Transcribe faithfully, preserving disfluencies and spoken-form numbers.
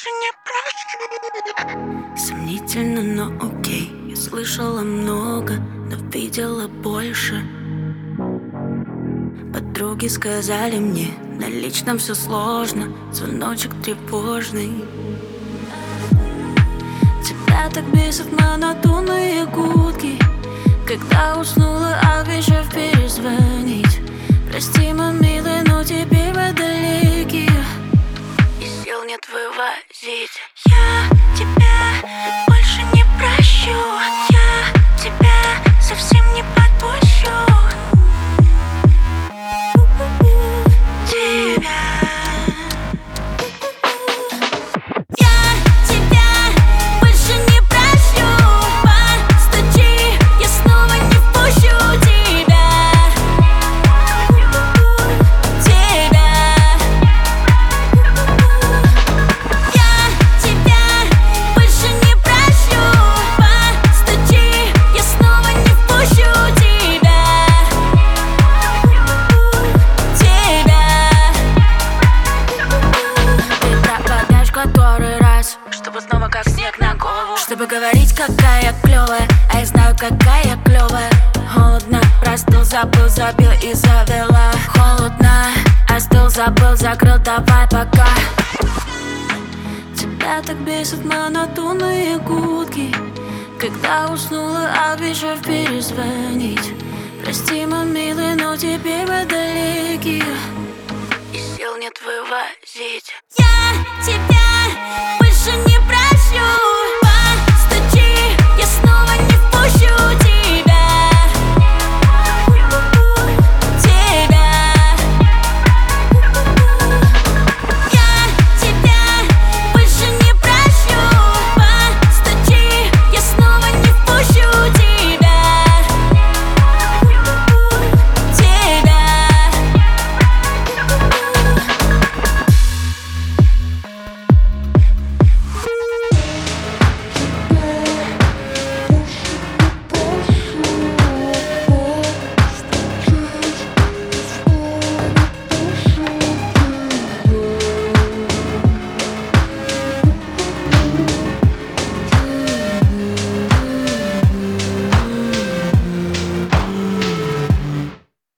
больше не прощу. Сомнительно, но окей. Я слышала много, но видела больше. Подруги сказали мне, на личном все сложно. Звоночек тревожный. Тебя так бесят монотонные гудки. Когда уснула, обещав перезвонить. Прости, мой милый, но теперь мы далеки, и сил нет вывозить. Я тебя больше не прощу. Я тебя совсем не подпущу. Тебя. Я тебя больше не прощу. Постучи, я снова не впущу тебя. Тебя. Я тебя больше не прощу. Постучи, я снова не впущу тебя. Тебя. Ты пропадаешь который раз, чтобы снова как снег на голову. Чтобы говорить, какая я клёвая, а я знаю, какая я клёвая. Холодно, простыл, забыл, забил и завела. Холодно, остыл, забыл, закрыл, давай пока. Тебя так бесят монотонные гудки. Когда уснула, обещав перезвонить. Прости, мой милый, но теперь мы далеки, и сил нет вывозить. Я тебя